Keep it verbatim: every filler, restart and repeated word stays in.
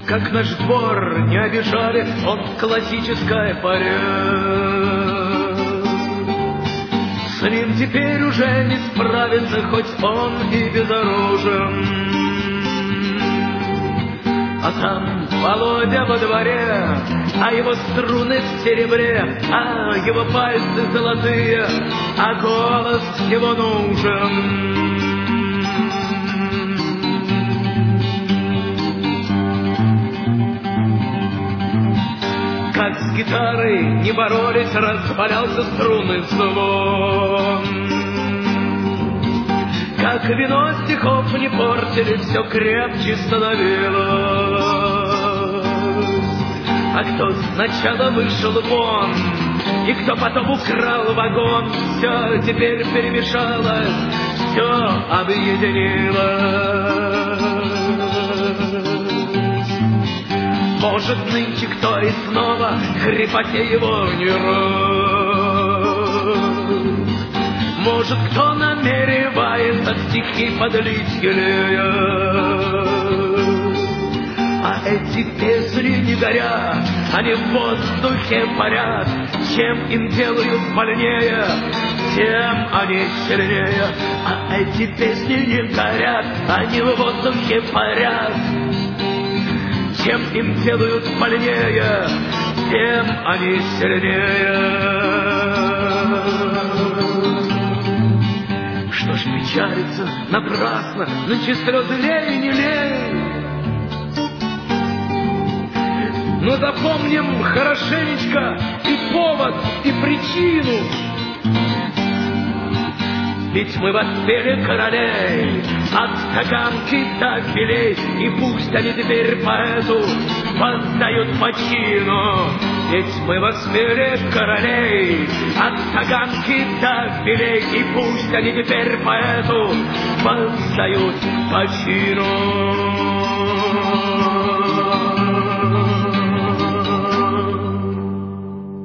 как наш двор не обижали, он классическая паре. С ним теперь уже не справится, хоть он и безоружен. А там Володя во дворе, а его струны в серебре, а его пальцы золотые, а голос его нужен. Как с гитарой не боролись, распалялся струнный звон. Как вино стихов не портили, все крепче становилось. А кто сначала вышел вон, и кто потом украл вагон, все теперь перемешалось, все объединилось. Может, нынче кто и снова хрипоте его не рад. Может, кто намеревается стихи подлить елея. А эти песни не горят, они в воздухе парят. Чем им делают больнее, тем они сильнее. А эти песни не горят, они в воздухе парят. Чем им делают больнее, тем они сильнее. Что ж печалиться напрасно, нынче слезы лей, не лей. Но запомним хорошенечко и повод, и причину. Ведь мы воспели королей от таганки до филей, и пусть они теперь поэту воздают почину. Ведь мы воспели королей от таганки до филей, и пусть они теперь поэту воздают почину.